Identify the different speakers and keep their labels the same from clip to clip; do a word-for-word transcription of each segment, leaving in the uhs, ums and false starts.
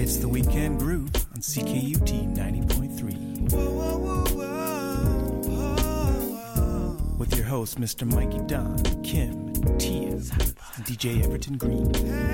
Speaker 1: It's the Weekend Groove on C K U T ninety point three. With your host, Mister Mikey Don, Kim, Tia, and D J Everton Green.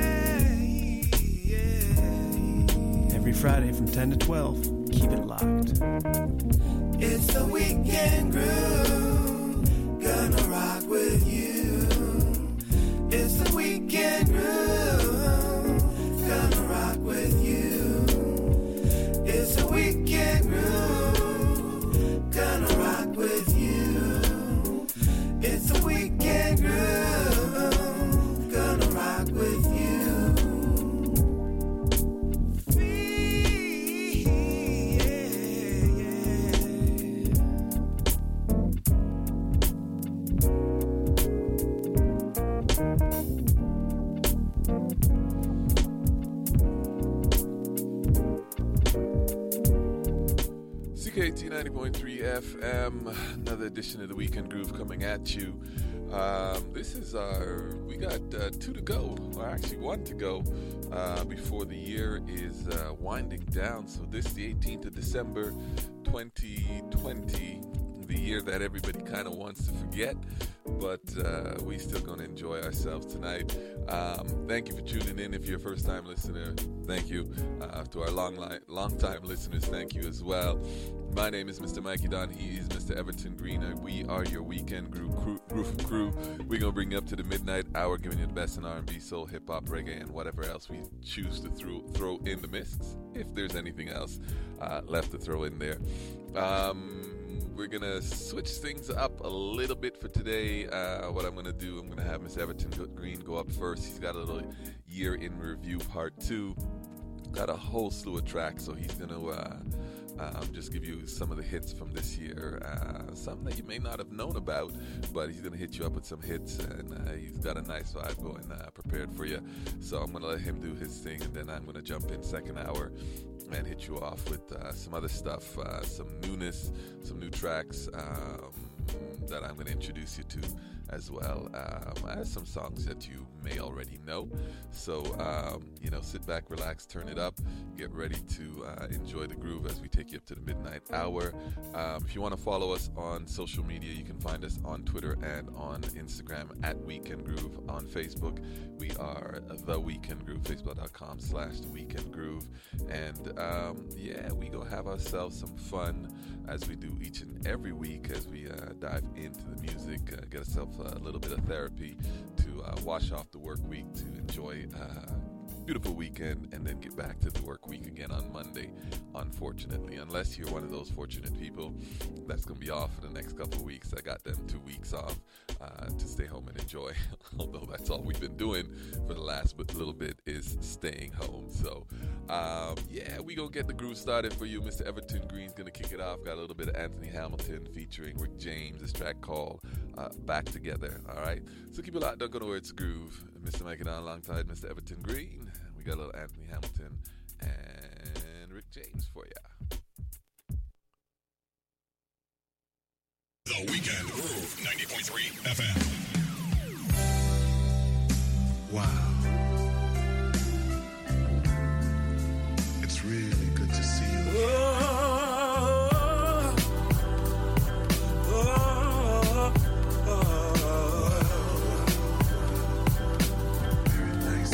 Speaker 1: Every Friday from ten to twelve, keep it locked.
Speaker 2: It's the Weekend Groove, gonna rock with you. It's the Weekend Groove, gonna rock with you. It's the Weekend Groove, gonna rock with you. It's the Weekend Groove, gonna rock with you.
Speaker 3: C K T ninety point three F M, another edition of the Weekend Groove coming at you. Um, this is our, we got uh, two to go, or actually one to go uh, before the year is uh, winding down. So this is the eighteenth of December, twenty twenty, the year that everybody kind of wants to forget, but uh, we still going to enjoy ourselves tonight. Um, thank you for tuning in. If you're a first-time listener, thank you. Uh, to our long li- long-time listeners, thank you as well. My name is Mister Mikey Don. He is Mister Everton Green. We are your Weekend Groove crew. Groove crew. We're going to bring you up to the midnight hour, giving you the best in R and B, soul, hip-hop, reggae, and whatever else we choose to throw, throw in the midst, if there's anything else uh, left to throw in there. Um... We're going to switch things up a little bit for today. Uh, what I'm going to do, I'm going to have Miss Everton Green go up first. He's got a little year in review part two. Got a whole slew of tracks, so he's going to uh, um, just give you some of the hits from this year. Uh, some that you may not have known about, but he's going to hit you up with some hits, and uh, he's got a nice vibe going uh, prepared for you. So I'm going to let him do his thing, and then I'm going to jump in second hour and hit you off with uh, some other stuff, uh, some newness, some new tracks um, that I'm going to introduce you to as well. Um, I have some songs that you may already know. So, um, you know, sit back, relax, turn it up, get ready to uh, enjoy the groove as we take you up to the midnight hour. Um, if you want to follow us on social media, you can find us on Twitter and on Instagram at Weekend Groove. On Facebook, we are The Weekend Groove, facebook.com slash The Weekend Groove. And um, yeah, we go have ourselves some fun as we do each and every week as we uh, dive into the music, uh, get ourselves a little bit of therapy to uh, wash off the work week, to enjoy uh, beautiful weekend, and then get back to the work week again on Monday, unfortunately. Unless you're one of those fortunate people that's going to be off for the next couple of weeks. I got them two weeks off uh, to stay home and enjoy, although that's all we've been doing for the last bit, little bit is staying home. So, um, yeah, we going to get the groove started for you. Mister Everton Green's going to kick it off. Got a little bit of Anthony Hamilton featuring Rick James, this track called uh, Back Together, all right? So keep it locked, don't go nowhere, it's groove. Mister Mike and I alongside Mister Everton Green. We got a little Anthony Hamilton and Rick James for ya.
Speaker 4: The Weekend Groove, ninety point three F M.
Speaker 5: Wow. It's really good to see you.
Speaker 2: Oh, oh, oh, oh.
Speaker 5: Very nice.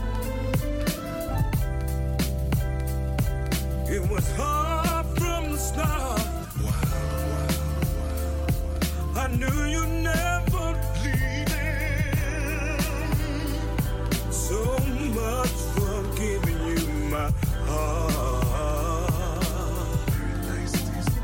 Speaker 2: It was hard from the start.
Speaker 5: Wow, wow, wow, wow.
Speaker 2: I knew you'd never leave it. So much for giving you my heart.
Speaker 5: Very nice.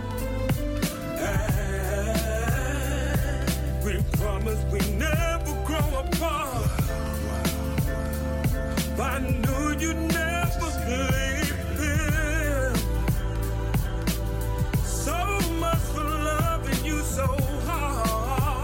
Speaker 2: And we promised we never grow apart.
Speaker 5: Wow, wow,
Speaker 2: But I knew you'd never leave it. So much for loving you so hard.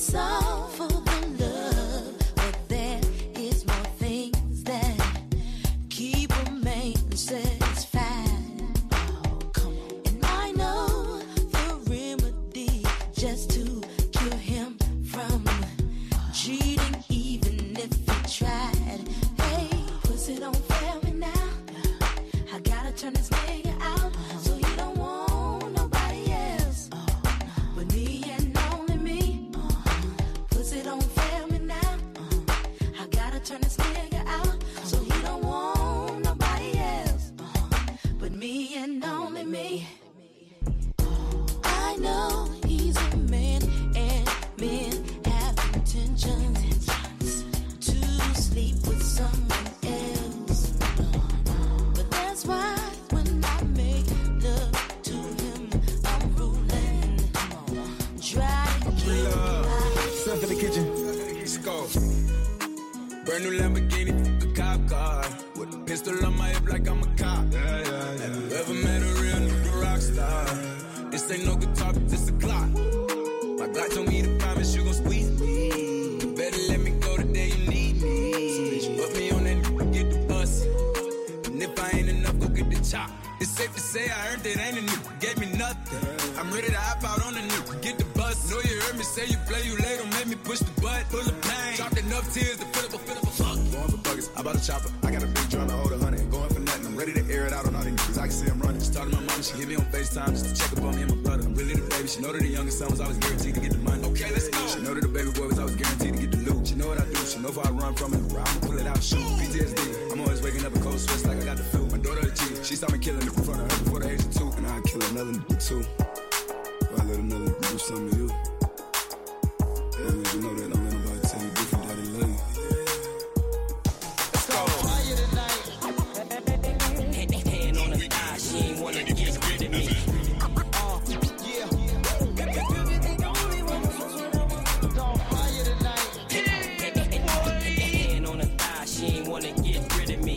Speaker 6: it's all for the love, but there is more things that keep a man satisfied. Oh, come on. And I know the remedy just to cure him from cheating, even if he tried. Hey, pussy don't fail me now. I gotta turn this nigga out, so he don't want nobody else but me and only me. Pussy don't fail me now. I gotta turn this nigga out, so he don't want nobody else but me and only me. I know he's a man, and men have intentions to sleep with someone else. But that's why when I make love to him, I'm ruling. Try to keep
Speaker 7: Stuff in the kitchen. Let's go. Brand new Lamborghini, a cop car. With a pistol on my hip like I'm a cop. Yeah, yeah, yeah. Have you ever met a real nigga rock star? This ain't no guitar, but this a Glock. My Glock told me to promise you gon' squeeze me. You better let me go the day you need me. So bitch, put me on that nigga, get the bus. And if I ain't enough, go get the chop. It's safe to say I earned it, ain't a nigga, gave me nothing. I'm ready to hop out on the nigga, get the bus. Know you heard me say you play, you late, don't make me push the butt. Full of pain, dropped enough tears to fill up a, fill up a fuck. Going for buggers, I bought a chopper. I got a big drum to hold a hundred. Going for nothing, I'm ready to air it out on all these niggas. I can see I'm running. Started my mom, she hit me on FaceTime just to check up on me and my brother. I'm really the baby. She know that the youngest son was always guaranteed to get the money. Okay, let's go. She know that the baby boy was always guaranteed to get the loot. She know what I do. She know if I run from it, I'ma pull it out, shoot. P T S D. I'm always waking up a cold sweats like I got the flu. My daughter a G. She saw me killing it in front of her before the age of two, and I'd kill another nigga too. Or I let another do something to you. And you know that don't let nobody tell you different that they love you. Let's go.
Speaker 8: Hand on the thigh, she ain't wanna get rid of me. Uh, yeah. Hand on the thigh, she ain't wanna get rid of me.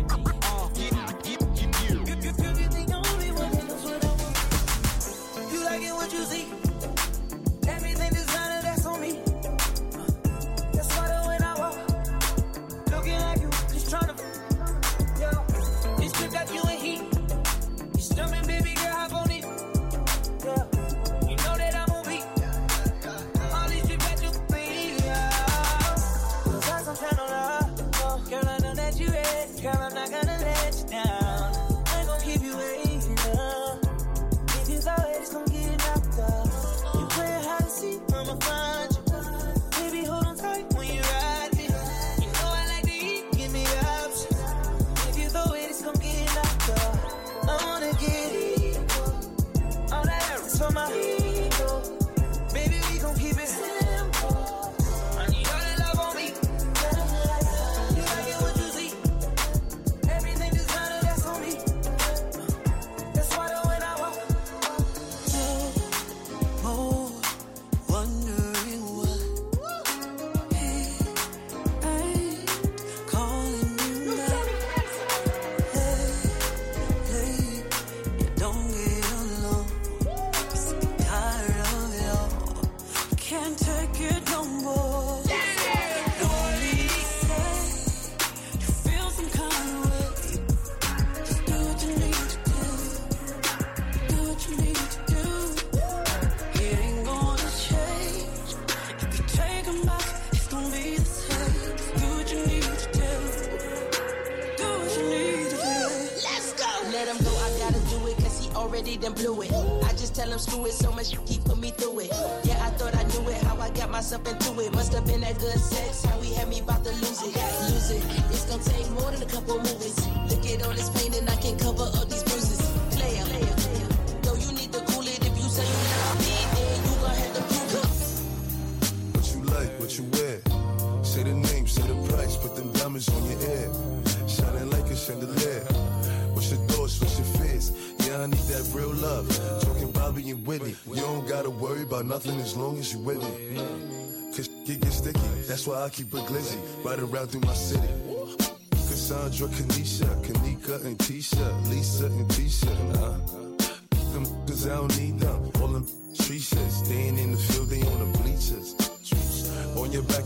Speaker 9: You like it what you see. Everything designer, that's on me. That's why the when I walk, looking like you, just tryna. Yeah, this trip got you in heat. You stumbling, baby girl, hop on it. Yeah, you know that I'm on beat. All these trips got you free. Yeah, cause I'm some kind of love. Oh, girl, I know that you ready. Girl, I'm not gonna let you down. I ain't gonna keep you waiting up. If you go ahead, it's gonna get knocked up. You play hide and seek, I'ma find you. Baby, hold on tight when you ride me. You know I like to eat, give me options. If you throw it, it's gonna get knocked up. I wanna get it. All that is for my ego. Baby, we gon' keep it simple. I need all that love on me. You like it what you see. Everything designer, that's on me. That's why the when I walk.
Speaker 6: Oh, wondering what hey, I'm calling you back. Hey, hey, you don't get along. Sick and tired of it all. Can't take it no more. Lonely, sad, you feel some kind of way. Just do what you need to do. Do what you need to do. It ain't gonna change. If you take 'em back, it's gonna be the same. Do what you need to do. Do what you need to do.
Speaker 8: Let's go. Let him go, I gotta do it, cause he already done blew it. I just tell him screw it, so much he put me through it. Yeah, I thought I knew it, how I got myself into it. Must have been that good sex, how he had me about to lose it. Lose it, it's gonna take more than a couple movies. Look at all this pain and I can cover up these bruises. Player, player, player. Though you need to cool it, if you say you love me, then you gon' have to prove it.
Speaker 5: What you like, what you wear. Say the name, say the price, put them diamonds on your ear. Shining like a chandelier. What's your thoughts, what's your fears? Yeah, I need that real love. Talking Bobby and Whitney. You don't gotta worry about nothing as long as you with me. Cause it gets sticky, that's why I keep a glizzy. Right around through my city. Cassandra, Kanisha, Kanika and Tisha, Lisa and Tisha. Nah, them cause I don't need them. All them tree shits, staying in the field, they on the bleachers.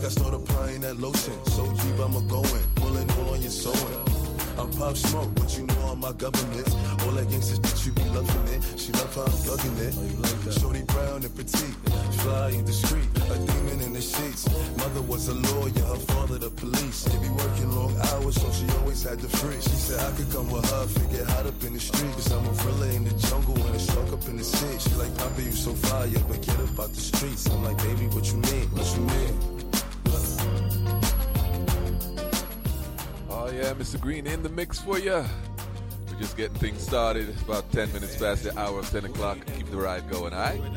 Speaker 5: I start applying that lotion. So deep I'ma go in, pulling all on your sewing. I'm Pop Smoke, but you know I'm my government. All that gangsters that you be loving it. She love how I'm thugging it. Oh, you like that? Shorty brown and petite, fly and discreet, a demon in the sheets. Mother was a lawyer, her father the police. They be working long hours, so she always had the free. She said I could come with her, figure hot up in the street. Cause I'm a thriller in the jungle and a shark up in the sea. She like, Papa, you so fire, but get up out the streets. I'm like, baby, what you mean? What you mean?
Speaker 3: Oh yeah, Mister Green in the mix for you. We're just getting things started. It's about ten minutes past the hour of ten o'clock. Keep the ride going, all right?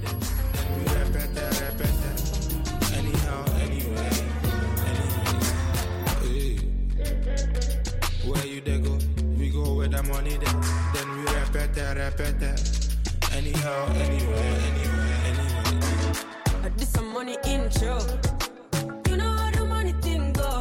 Speaker 7: Anyhow, anyway, anyway. Where you they go? We go where the money there. Then we repeat that, repeat that. Anyhow, anyway, anyway, anyway.
Speaker 10: This some money intro. You know how the money thing go.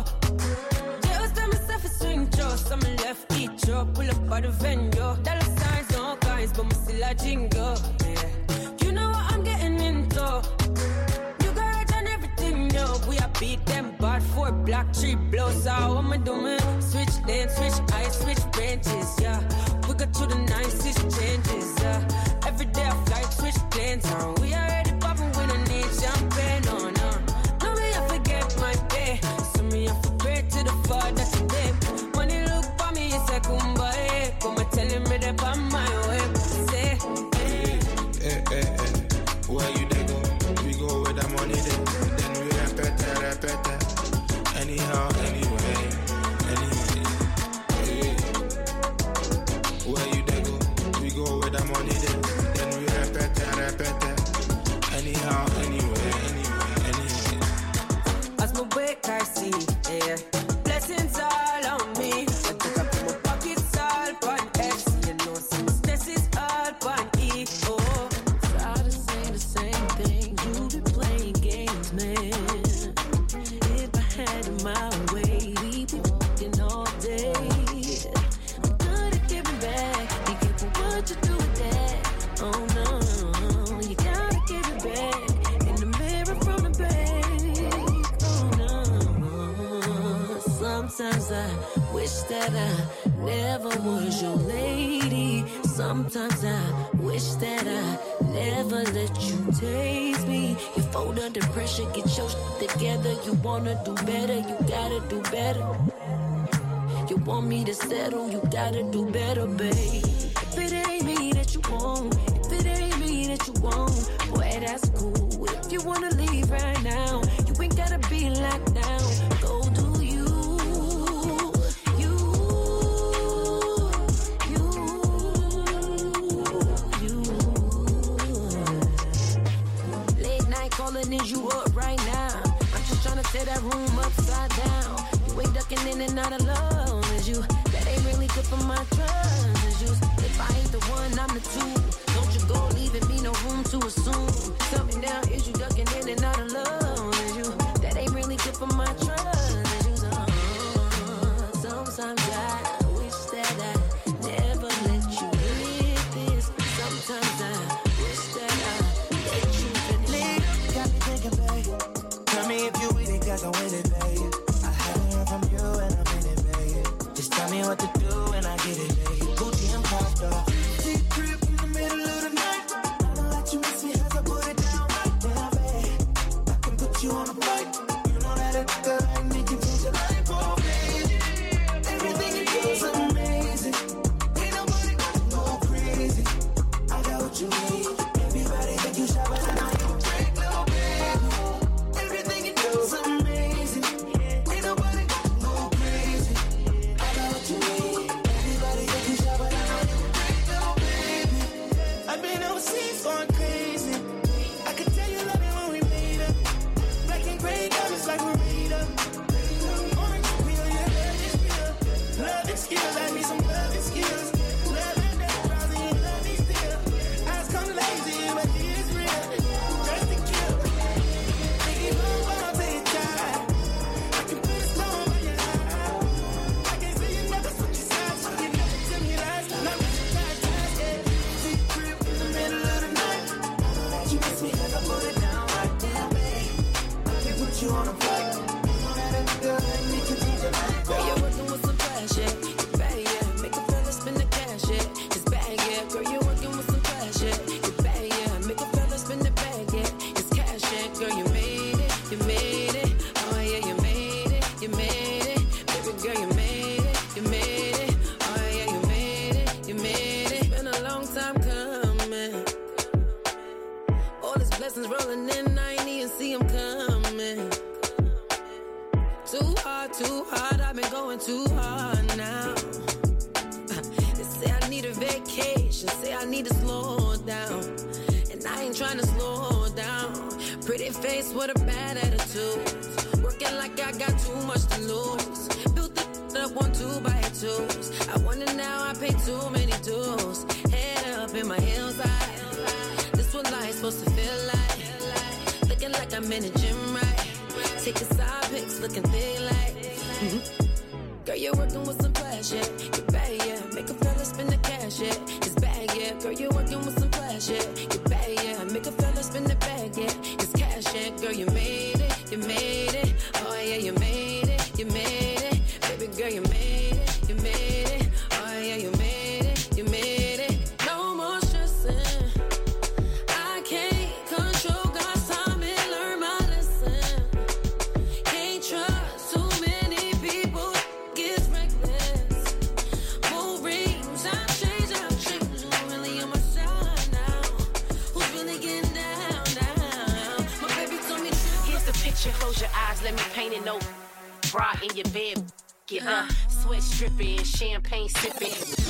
Speaker 10: Swing just on my left each up, pull up by the venue. Dollar signs, no kinds, but me still a jingle. Yeah. You know what I'm getting into. You got on everything, yo. We a beat them bad for black tree blows. So what am I doing? Switch lanes, switch eyes, switch branches. Yeah, we got to the nicest changes. Yeah, every day I fly, switch planes on. We already popping when I need champagne on. No, no me I forget my day. So me I forget to the Father today. Kumbaya, come telling me that I'm my way. Say,
Speaker 7: hey, hey, hey, hey. Where you they go? We go with the money then. Then we repeat that, repeat that. Anyhow, anyway, anyway. Hey. Where you they go? We go with the money then. Then we repeat that, repeat that. Anyhow, anyway, anyway, anyway.
Speaker 10: As my wake I see, yeah, blessings all on me.
Speaker 6: Sometimes I wish that I never was your lady. Sometimes I wish that I never let you taste me. You fold under pressure, get your shit together. You wanna do better, you gotta do better. You want me to settle, you gotta do better, babe. If it ain't me that you want, if it ain't me that you want, boy, that's cool. If you wanna leave right now, you ain't gotta be locked down. Go do you. Is you up right now? I'm just trying to tear that room upside down. You ain't ducking in and out alone, is you? That ain't really good for my trust, is you? If I ain't the one, I'm the two. Don't you go leaving me no room to assume. Tell me now, is you ducking in and out alone, is you? That ain't really good for my trust, is you? Uh, sometimes I wish that I never let you live this. Sometimes I wish that I let you finish.
Speaker 9: Got me thinking, babe. Tell me if you with it, cause I'm with it, babe. I haven't heard from you and I'm in it, babe. Just tell me what to do and I get it, babe. Gucci and Prada. Deep crib in the middle of the night. I don't let you miss me as I put it down right now, babe. I can put you on a flight. You know that it's good and it can change your life, oh, baby. Everything you do is amazing. Ain't nobody gonna go crazy. I got what you need. Everybody think you shy, but I know you break, little baby. Everything you do is amazing. Ain't nobody gonna go crazy. I got what you need. Everybody think you shy, but I know you break, little baby. I've been overseas going crazy. I could tell you love it when we made up. Black and gray diamonds like Marita. Orange peel, yeah, love is real. Love and skills, I need some love and skills. Love and that drowsy and love me still. Eyes come lazy, but it is real. Just to kill. Think you know what I'll take time. I can put a stone by your eye. I can't say you never switch your sides. You never tell me lies. Not what you got, yeah. Deep crib in the middle of the night. You miss me cause I put it down right there, babe. I can put you on a flight.
Speaker 10: Pretty face with a bad attitude. Working like I got too much to lose. Built the up on two by twos. I wonder now I pay too many dues. Head up in my heels high. This what life's supposed to feel like. Looking like I'm in a gym, right? Taking side pics, looking thick like. Mm-hmm. Girl, you're working with some flash, yeah. You're bad, yeah. Make a fella spend the cash, yeah. It's bad, yeah. Girl, you're working with some flash, yeah. You're bad, yeah. Make a fella spend the bag, yeah. It's cash, yeah. Girl, you made it, you made it. Oh yeah, you made it, you made it. Baby girl, you made it, you made it. Oh yeah, you made it, you made it. No more stressing. I can't control God's time and learn my lesson. Can't trust too many people. Gets reckless. More rings, I've changed, I've changed. Who's really on my side now? Who's really getting down, down? My baby told me.
Speaker 8: Here's the picture, close your eyes, let me paint it. No bra in your bed. Get uh, sweat stripping, champagne sipping.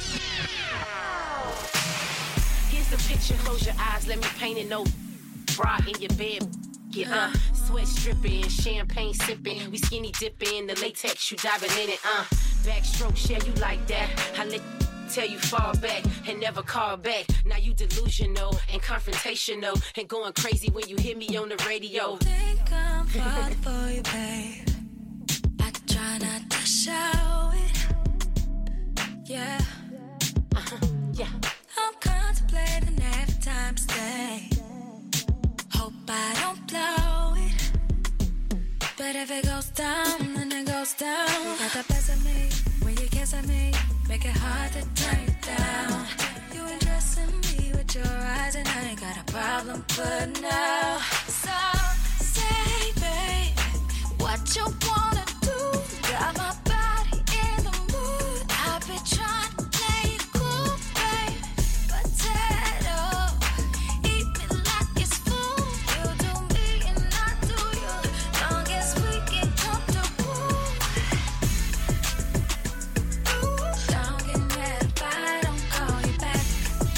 Speaker 8: Here's the picture, close your eyes, let me paint it. No bra in your bed. Get uh, sweat stripping, champagne sipping. We skinny dipping, the latex, you diving in it. Uh, backstroke, yeah, you like that. I let tell you fall back and never call back. Now you delusional and confrontational and going crazy when you hear me on the radio.
Speaker 6: Think I'm falling for you, babe. Try not to show it. Yeah.
Speaker 8: Uh-huh. Yeah.
Speaker 6: I'm contemplating every time I stay. Hope I don't blow it. But if it goes down, then it goes down. You got the best of me when you kiss at me. Make it hard to turn it down. You undressing me with your eyes, and I ain't got a problem putting out. So say, babe, what you wanna do? Got my body in the mood. I've been trying to play it cool, babe. Potato, eat me like it's food. You do me and I do you. Long as we get comfortable. Ooh, don't get mad if I don't call you back.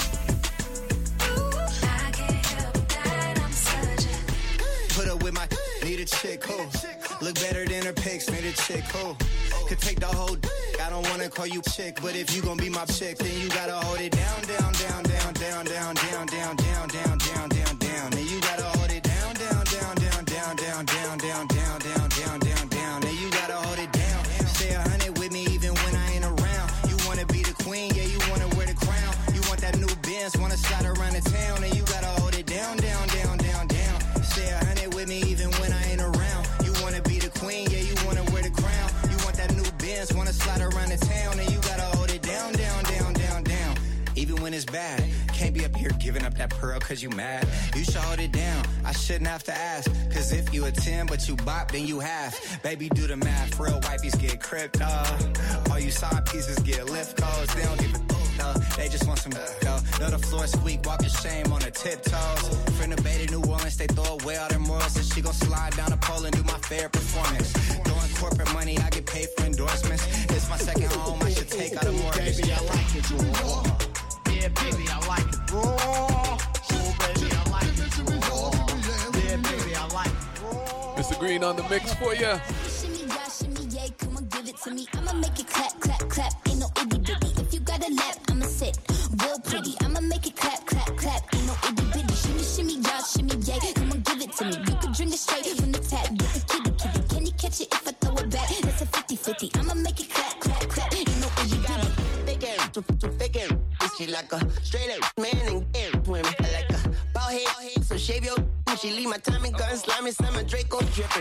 Speaker 6: Ooh, I can't help that I'm such a.
Speaker 11: Put up with my need a chick, who look better than her pics, need a chick, who could take the whole d- I don't wanna call you chick, but if you gon' be my chick, then you gotta hold it down, down, down, down, down, down, down, down, down, down, down, down, down. Then you gotta hold it down, down, down, down, down, down, down, down, down, down, down, down, down. Then you gotta hold it down. Stay a hundred with me even when I ain't around. You wanna be the queen, yeah, you wanna wear the crown. You want that new Benz, wanna slide around the town, and you gotta hold it down, down, down, down, down. Stay a hundred with me even when I ain't around. You wanna be the queen, yeah, you wanna wear the crown. You want that new Benz, wanna slide around the town, and you gotta hold it down, down, down, down, down. Even when it's bad, can't be up here giving up that pearl cause you mad. You should hold it down, I shouldn't have to ask. Cause if you a ten but you bop, then you half. Baby, do the math, real wifeys get crypto. All you side pieces get lift calls. They don't even no, they just want some go. Know the floor squeak, walking shame on her tiptoes. From the Bay to New Orleans, they throw away all their morals. And she gon' slide down the pole and do my fair performance. Throwing corporate money, I get paid for endorsements. It's my second home, I should take out a mortgage.
Speaker 12: Baby, I like it raw. Yeah, baby, I like it raw. Oh, baby, I like it raw. Yeah, baby, I like it raw.
Speaker 3: Mister Green on the mix for ya.
Speaker 6: Shimmy, yeah, shimmy, yeah, come on, give it to me. I'ma make it clap, clap, clap. Ain't no itty bitty. If you got a lap, I'ma sit real pretty. I'ma make it clap, clap, clap. Ain't no itty bitty. Shimmy, shimmy, yeah, shimmy, yeah, come on, give it to me. You can drink it straight from the tap. Get the kitty, kitty. Can you catch it if I throw it back? That's a fifty-fifty. I'ma make it clap, clap, clap. Ain't no itty bitty.
Speaker 13: Thick ass, too, too thick ass. She like a straight up man and air women. I like a bald head, so shave your. She leave my time and gun slimy, summer Draco dripping.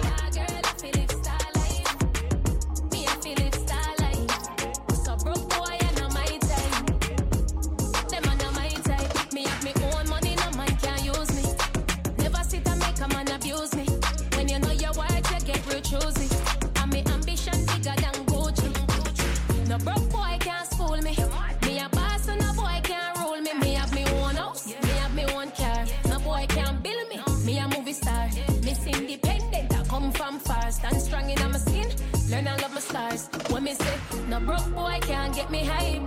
Speaker 10: Stand strong in my skin, learn I love my stars. When me say, no broke boy can't get me hype.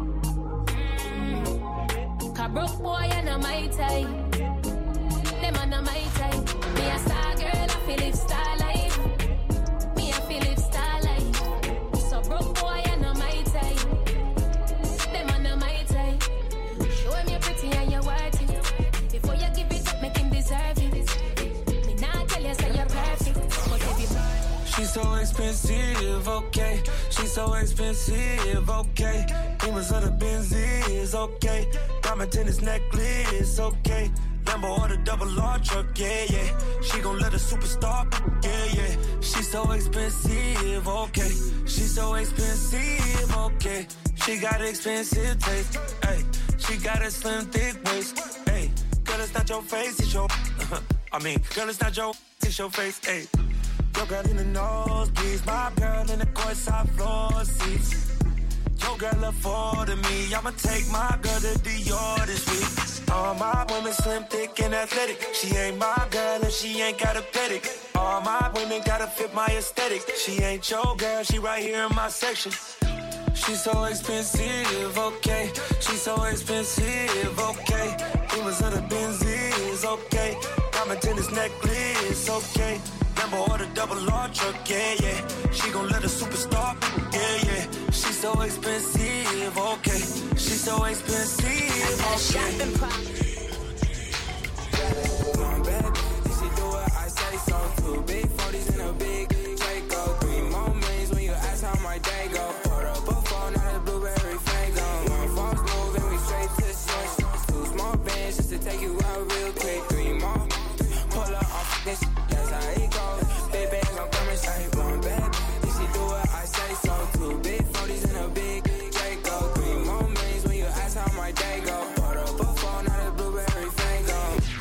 Speaker 10: Mm. Cause broke boy and I'm my type. Them a not my type. Me a star girl, I feel live star life. Me a feel live star life. So broke boy, I not my type. Them are not my type. Show him you're pretty and you're worth it. Before you give it up, make him deserve it. Me not tell you say you're perfect, but if you
Speaker 14: she's so expensive, okay. She's so expensive, okay. Demons of the Benzies, okay. Diamond tennis necklace, okay. Lambo or the double R truck, yeah, yeah. She gon' let a superstar, yeah, yeah. She's so expensive, okay. She's so expensive, okay. She got expensive taste, hey. She got a slim, thick waist, hey. Girl, it's not your face, it's your, I mean, girl, it's not your, it's your face, hey. Your girl in the nosebleeds, my girl in the courtside floor seats. Your girl afforded me, I'ma take my girl to Dior this week. All my women slim, thick, and athletic. She ain't my girl if she ain't got a pedic. All my women gotta fit my aesthetic. She ain't your girl, she right here in my section. She's so expensive, okay. She's so expensive, okay. Demons of the Benzies, okay. Diamond tennis necklace, okay. Lambo or the double R truck, yeah, yeah. She gon' let a superstar, yeah, yeah. She's so expensive, okay. She's so expensive, okay.
Speaker 7: Going back, did she do what I say so? Two big forties in a big Draco. Three more millions when you ask how my day go. Put up a phone, not a blueberry fango. One false move and we straight to the source. Two small bands just to take you out real quick. Three more, pull up off this. That's how it goes. Big bands, I'm coming straight. One back, did she do what I say so? Two big forties in a big Draco. Three more millions when you ask how my day go. Put up a phone, not a blueberry fango.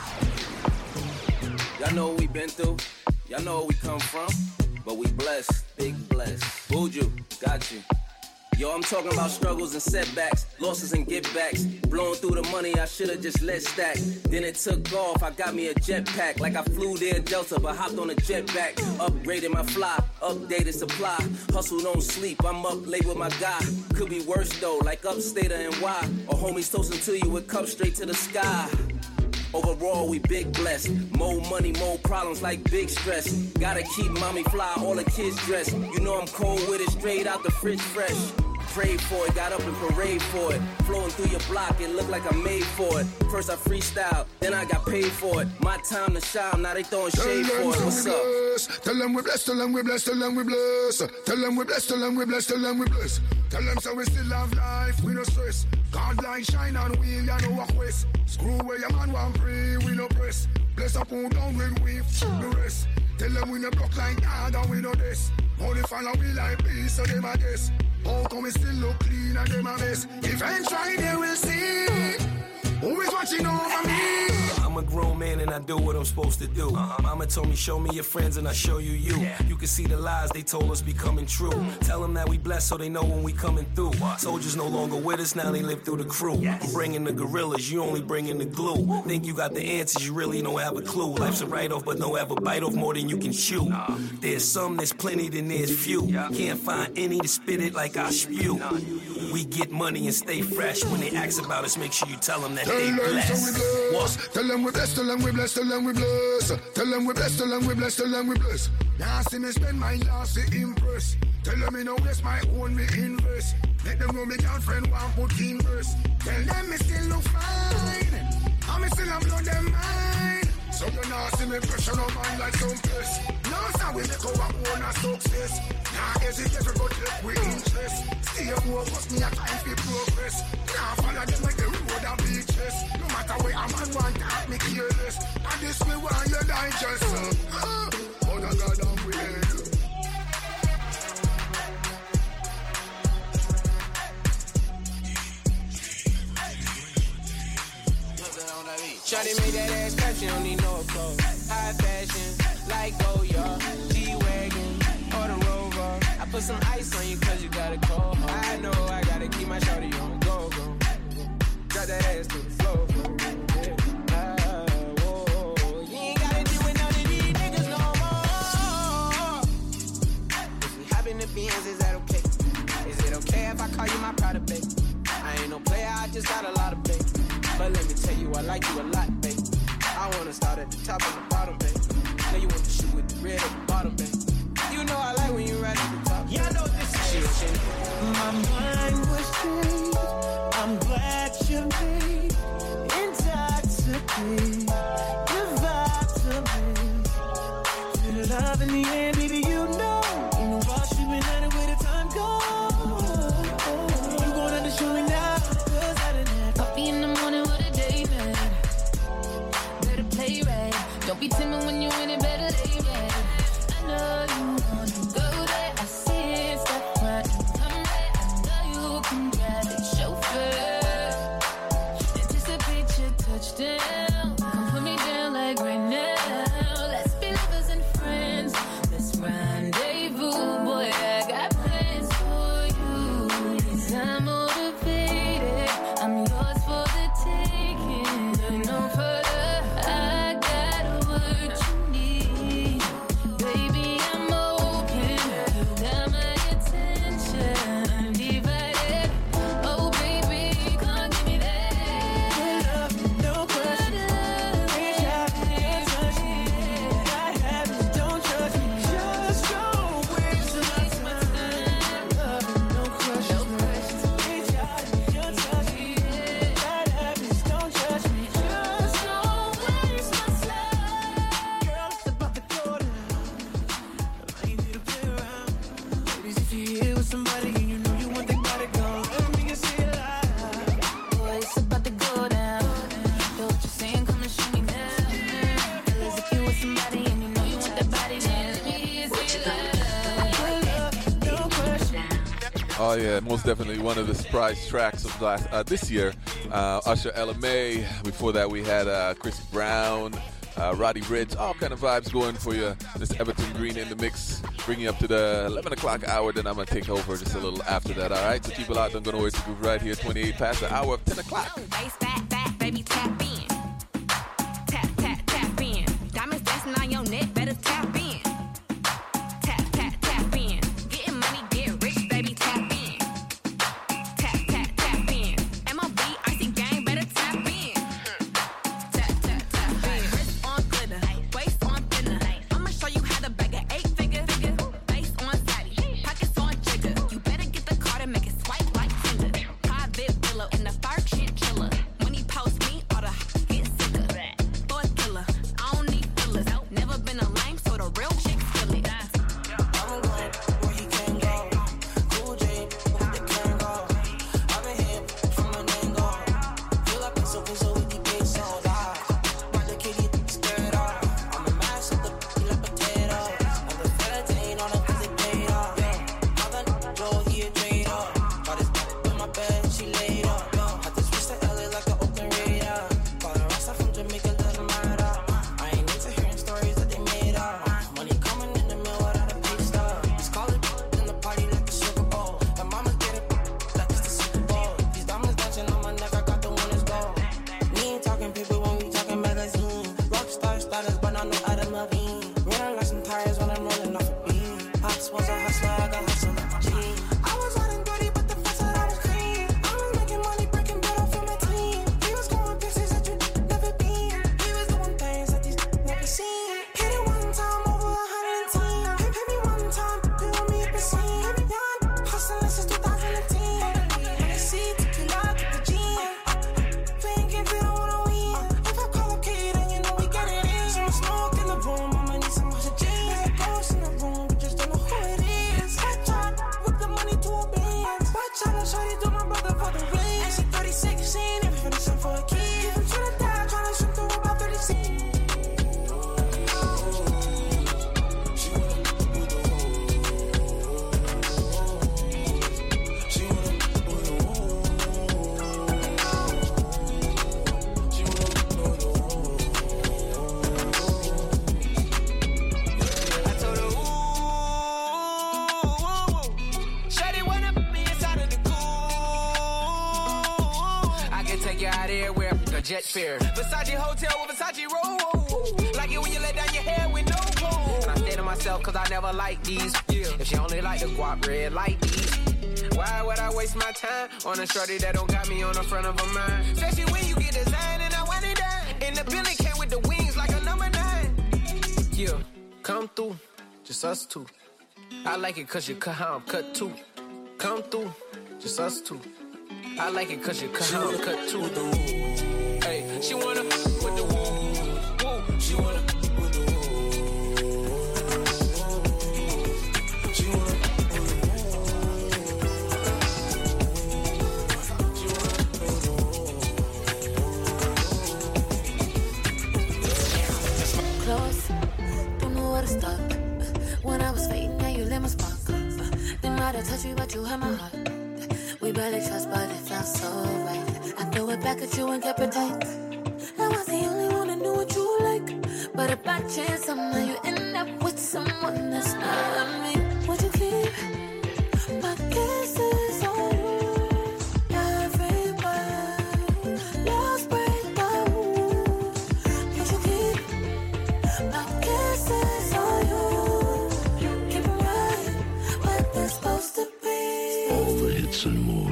Speaker 15: Y'all know what we been through. Y'all know where we come from. But we blessed, big blessed. Buju, got you. Yo, I'm talking about struggles and setbacks, losses and givebacks. Blowing through the money, I should've just let stack. Then it took off, I got me a jetpack. Like I flew there Delta, but hopped on a jetpack. Upgraded my fly, updated supply. Hustle, don't sleep, I'm up late with my guy. Could be worse though, like upstate or N Y. Or homies toasting to you with cups straight to the sky. Overall, we big blessed. More money, more problems like big stress. Gotta keep mommy fly, all the kids dressed. You know I'm cold with it, straight out the fridge fresh. Prayed for it, got up and parade for it. Flowing through your block, it looked like I made for it. First I freestyle, then I got paid for it. My time to shine, now they throwing shade for it. What's up?
Speaker 16: Tell them we blessed, tell them we blessed, tell them we blessed. Tell them we blessed, tell them we blessed, tell them we blessed. Tell them so we still have life, we no stress. God light shine on we, you know what quest. Screw where your man want free, we no press. Bless up and down when we the rest. Tell them we no block like God and we no this. Only follow we like peace, so them a guess. How come we still look clean and them a mess? Eventually they will see who is watching over me.
Speaker 14: I'm a grown man and I do what I'm supposed to do. Uh-huh. Mama told me, show me your friends and I show you you. Yeah. You can see the lies they told us be coming true. Mm. Tell them that we blessed so they know when we coming through. What? Soldiers no longer with us, now they live through the crew. Yes. I'm bringing the gorillas, you only bringing the glue. Woo. Think you got the answers, you really don't have a clue. Life's a write-off, but no ever bite off more than you can chew. Nah. There's some, there's plenty, then there's few. Yeah. Can't find any to spit it like I spew. Nah. We get money and stay fresh. When they ask about us, make sure you tell them that tell they blessed.
Speaker 16: What? Tell them we blessed, tell them we blessed, tell them we blessed. Tell them we blessed, tell them we blessed, tell them we blessed. Now see me spend my last to impress. Tell them me no waste my own, me invest. Let them know me girlfriend want put in verse. Tell them me still look fine. And me still have blood them mind. So you now see me pressure no man like some press. Now so we make our own a success. Now hesitate to go take we interest. Stay focused, me a time for progress. Now follow them like the road and beaches. No matter where a man want to have me careless. And this we want you digest. Uh, oh no God, I'm with you.
Speaker 7: Shawty made that ass clap, she don't need no clothes. High fashion, like Goya, G-Wagon, or the Rover. I put some ice on you cause you got a cold. I know I gotta keep my shawty on go, go. Drop that ass to the floor. Yeah. Ah, whoa. You ain't gotta deal with none of these niggas no more. If we hop in the Benz, is that okay? Is it okay if I call you my Prada, babe? I ain't no player, I just got a lot of babe. But let me tell you, I like you a lot, babe. I wanna start at the top
Speaker 9: red at the bottom, baby. You know I like when you ride at the top. Yeah, I know this is shit.
Speaker 17: My mind was changed. I'm glad you made intoxicated. Your vibe to me. Feel the love in the end, baby, you know. In the rush, you been at it where the time goes. You gon' have to show me now. Cause I didn't have
Speaker 18: coffee in the morning with a day, man. Better play right. Don't be timid when you in it, better lay right. I know you wanna go there. I see it, step right. Come right. I know you can drive the chauffeur. Anticipate your touchdown. Come put me down like right now. Let's be lovers and friends. Let's rendezvous, boy. I got plans for you. 'Cause I'm motivated. I'm yours for the taking. Look no further. I got what you need. Baby, I'm open. You got my attention. Undivided. Oh, baby, come give me that.
Speaker 17: no question. Reach out and touch me. Got habits, don't judge me. Just don't waste my time. Love and no question. Reach out and touch me. Got habits, don't judge me. Just don't waste my time. Girl, it's about to go down. I ain't here to play around. Ladies, if you're here with somebody and you know you want that body go, let me just say it loud.
Speaker 18: Boy, it's about to go down. Know what you're saying, come and show me now. Fellas, if you with somebody and you know you want that body, then let me hear you say it loud.
Speaker 17: No question.
Speaker 3: Oh yeah, most definitely one of the surprise tracks of last uh, this year. Uh, Usher, Ella May. Before that, we had uh, Chris Brown, uh, Roddy Ricch. All kind of vibes going for you. This Everton Green in the mix, bringing you up to the eleven o'clock hour. Then I'm gonna take over just a little after that. All right, so keep it locked. Don't go nowhere. To move right here, twenty-eight past the hour of ten o'clock.
Speaker 19: Bass back, back, baby, tap in. Tap, tap, tap in. Diamonds dancing on your neck, better tap in. Tap, tap, tap in. Getting money, get rich, baby, tap in. Tap, tap, tap in. M O B, icy gang, better tap in. Tap, tap, tap in. Wrist on glitter, waist on thinner. I'ma show you how to bag an eight figure. Face on fatty, pockets on jigger. You better get the card and make it swipe like Tinder. Private villa in the fur chinchilla. When he post me, all the get sicker. Boy killer, I don't need fillers. Never been a lame, so the real chicks feel it.
Speaker 9: I'm going where he can go. Cool J, where the can go. I've been here from a mango. Feel like it's a whistle with the big soul. Watch the kitty stir it off. I'm a mash of the like potato. I'm the fettuccine on it 'cause it paid off. Mother Joe, he a trade off. Got his in my bed, she laid up. Had this wrist to L A like an Oakland Raider. Call her Rasta from Jamaica, let him ride up. I ain't into hearing stories that they made up. Money coming in the mail without a pay stub. Just call it in the party like the Super Bowl. And mama get it like it's the Super Bowl. These diamonds dancing on my neck, I got the winners gold. We ain't talking paper when we talking magazine. Rockstar status, but I know Adam Levine. Running like some tires when I'm rolling off a beam. Pops was a hustler, I got hustle like a G. I was hot and dirty, but the first that I was clean. I was making money, breaking bread off of my team. He was going places that you never been. He was doing things that these never seen. Hit it one time over a hundred and ten. Hit hit me one time, you want me to see. Young, hustling since two thousand ten. When I see tequila, get the gin. Playing games, we don't wanna win. If I call up Kate, then you know we get it in. So smoke in the room, I'ma need some oxygen. There's a ghost in the room, we just don't know who it is. Watch out, whip the money to a band. Watch out, I'll show you do my brother for the ring. And she thirty-six, she ain't never finished up for a kid. From Trinidad, tryna swim through about thirty-six. I told her, ooh, shawty wanna put me inside of the cool. I can take you out everywhere, a jet fare. Versace hotel with Versace roll. Like it when you let down your hair with no clothes. And I stay to myself 'cause I never like these. If she only like the guap red like these. Why would I waste my time on a shorty that don't got me on the front of her mind? Especially when you get designed and I want it down. And the building came with the wings like a number nine. Yeah.
Speaker 20: Come through, just us two. I like it cause you cut how I'm cut too. Come through, just us two. I like it cause you cut how I'm cut too. Hey, she wanna with the woo, woo. She wanna with the woo. She wanna
Speaker 18: close, don't know where to stop. When I was fading, now you lit my spark up. Didn't matter touch me, but you had my heart. We barely trust, but it felt so right. I threw it back at you and kept it tight. I was the only one that knew what you were like. But if by chance somehow you end up with someone that's not me, would you keep my kisses on you? Everybody lost break my wound. Would you keep my kisses on you? Keep it right where they're supposed to be.
Speaker 21: All the hits and more.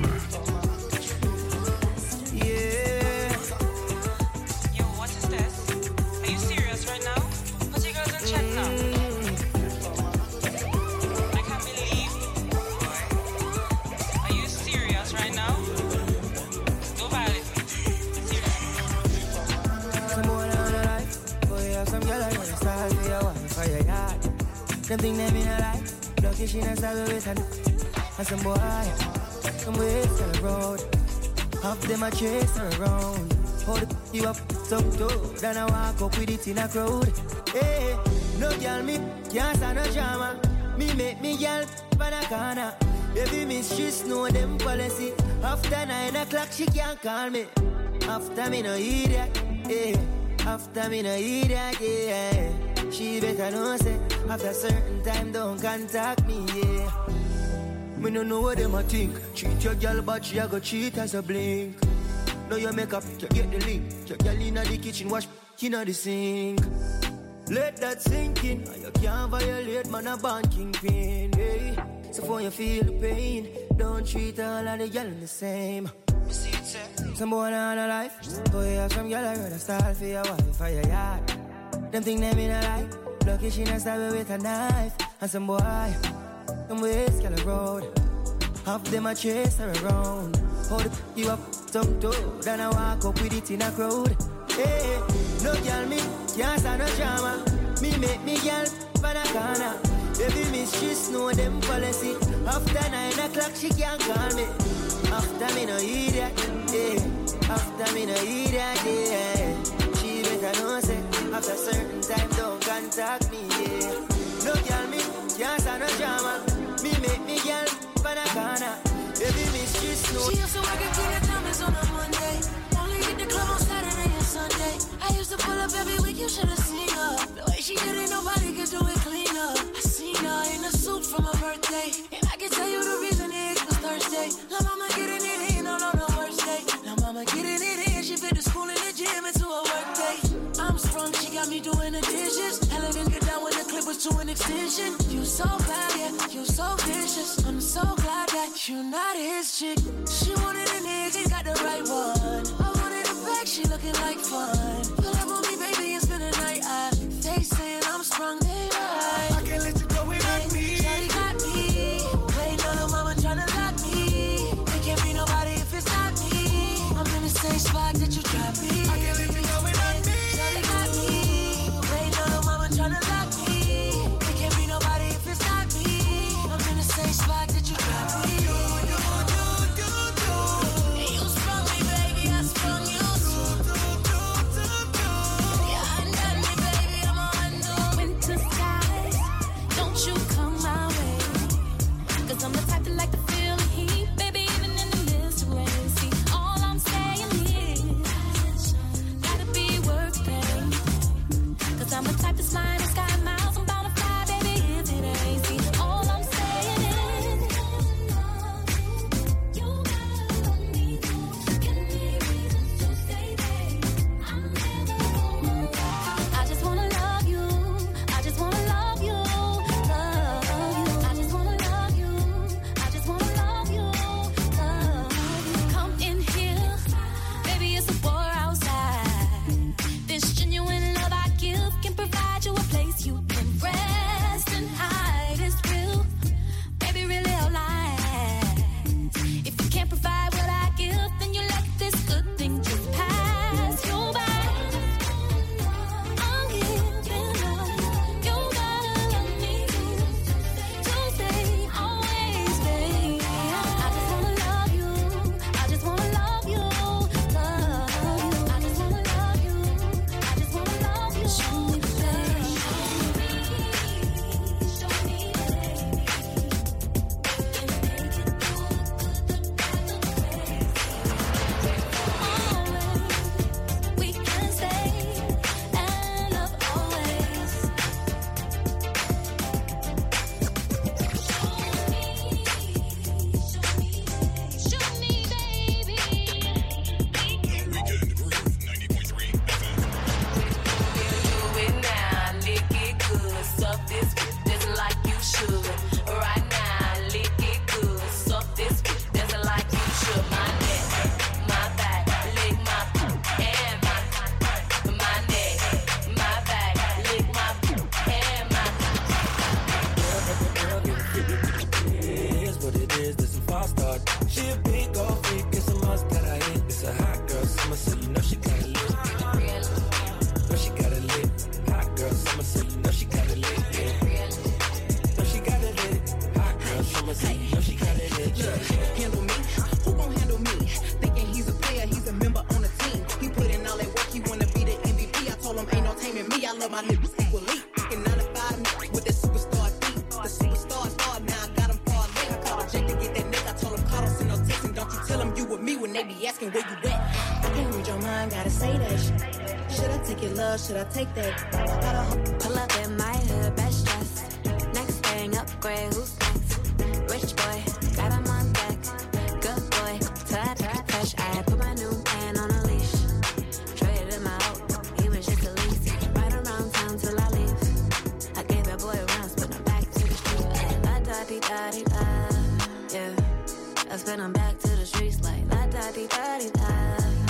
Speaker 9: Them thing them in a life, lucky she not start with her. And some boy, some ways on the road. Half them a chase her around. Hold the you up, some toe. Then I walk up with it in a crowd. Hey, no girl me, can't stand no drama. Me make me girl pan a corner. Every miss she know them policy. After nine o'clock she can't call me. After me no hear that, yeah. After me no hear that, yeah. She better know say after certain time don't contact me, yeah. Me no know what them a think. Treat your girl but she a go cheat as a blink. Know your makeup, you get the link. Your girl inna the kitchen wash inna the sink. Let that sink in. You can't violate man a band kingpin, hey. So for you feel the pain, don't treat all of the girl the same. Some boy on a life, boy have some girl I rather style for your wife for your yard. Them think them in a life, lucky she not stab with a knife. And some boy, them ways can road. Half them a chase her around. Hold you up, some toe. Then I walk up with it in a crowd. Hey, no girl me, can't stand no drama. Me make me girl pan a corner. Every miss she know them policy. After nine o'clock she can't call me. After me no hear that, yeah. After me no hear that, yeah. She better know say after certain time don't contact me, yeah. No girl me, can't stand no drama. Me make me girl pan a corner. Every miss she know.
Speaker 18: She used to work at King of Diamonds on a Monday. Only hit the club on Saturday and Sunday. I used to pull up every week, you should've seen her. The way she did it, nobody could do it clean up. I seen her in a suit from her birthday. And I can tell you the reason it was Thursday. La mama getting it in on her worst day. La mama getting it in, she fit the school and the gym into her work day. I'm sprung, she got me doing the dishes. Elegant get down when the clip was to an extension. You so bad, yeah, you so vicious. I'm so glad that you not his chick. She wanted a nigga, got the right one. I wanted a back, she looking like fun. Pull up on me, baby, and spend the night. I, they saying I'm sprung, they right.
Speaker 2: I can't let you go without me.
Speaker 18: Shawty got me. Waiting on her mama tryna lock me. There can't be nobody if it's not me. I'm in the same spot that you dropped me.
Speaker 2: I can't let you go without me.
Speaker 18: Shawty got me. Waiting on her mama tryna lock me. There can't be nobody if it's not me. I'm in the same spot that you dropped me.
Speaker 2: You, you, you, you, you.
Speaker 18: And you sprung me, baby, I sprung you.
Speaker 2: Do, do, do, do,
Speaker 14: No, she got it lit, yeah. No, she got it lit. Hot girl summer season. No, she got it lit, yeah.
Speaker 21: Handle me? Who gon' handle me? Thinking he's a player, he's a member on the team. He put in all that work, he wanna be the M V P. I told him ain't no taming me. I love my niggas equally. Fucking nine to five with the superstar D. The superstar star, now I got him far late. I called a Jake to get that nigga. I told him call, don't send no text, and don't you tell him you with me when they be asking where you at. I can't read your mind, gotta say that shit. Should I take your love? Should I take that? Gotta
Speaker 22: pull up in my hood, best dress. Next thing, upgrade, who's next? Rich boy, got him on deck. Good boy, tight, fresh. I put my new man on a leash. Traded him out, he was just a lease. Right around town till I leave. I gave that boy rounds, put him back to the street. La da di da di da, yeah. I spin him back to the streets like la da di da di da.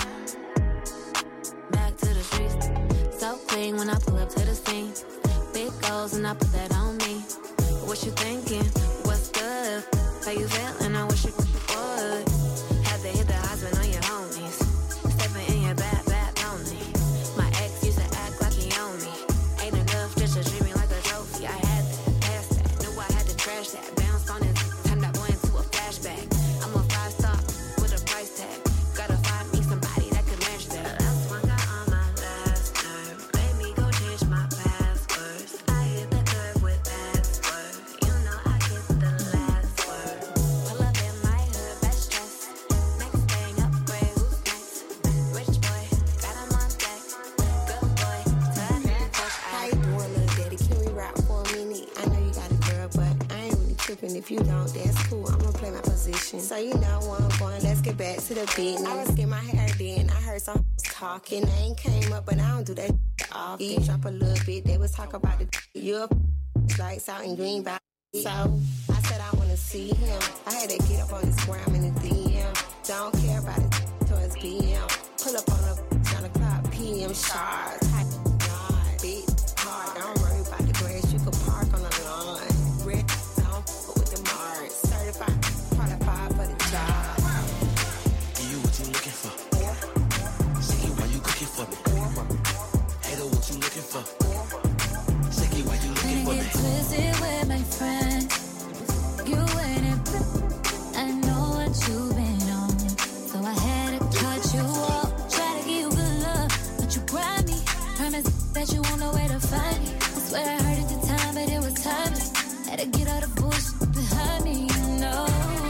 Speaker 22: Back to the streets, so clean when I pull up to the scene. Big goals and I put that on me. What you thinking? What's good? How you feeling? I wish you would. Had to hit the husband on your homies. Stepping in your bad, bad pony. My ex used to act like he owned me. Ain't enough just to treat me like a trophy. I had that, passed that. Knew I had to trash that. Bounced on it, turned that boy into a flashback. I'm a five star with a price tag. Gotta find me somebody that could match that. Last one got on my last nerve. Made me go change my passwords. I hit the curve with password. You know I get the last word. Pull up in my hood, best dress. Next thing, upgrade, who's next? Rich boy, got him on deck. Good boy, turn that touch.
Speaker 23: How you doing, little daddy? Can we rock for a minute? I know you got a girl, but I ain't really tripping. If you don't, that's cool. I'm gonna play my position. So you know where I'm going. Let's get back to the business. I was getting my hair done. I heard some talking. Name came up, but I don't do that often. Eavesdrop a little bit. They was talking about the Europe lights out in Greenville. So I said I wanna see him. I had to get up on his gram in the D M. Don't care about it towards P M. Pull up on a nine o'clock P M sharp. Type God, big hard. Don't worry about the grass. You can park on the lawn. Red zone, but with the marks. Certified, qualified for the job.
Speaker 14: You what you looking for? Sicky, why you cooking for me? Hater, what you looking for? Sicky, why you looking for me?
Speaker 18: Get twisted with my friends. You ain't it. I know what you've been on, so I had to cut you off. Try to give you good love, but you grind me. Promise that you won't know where to find me. I swear I heard it the time, but it was timeless. Had to get all the bullshit behind me, you know.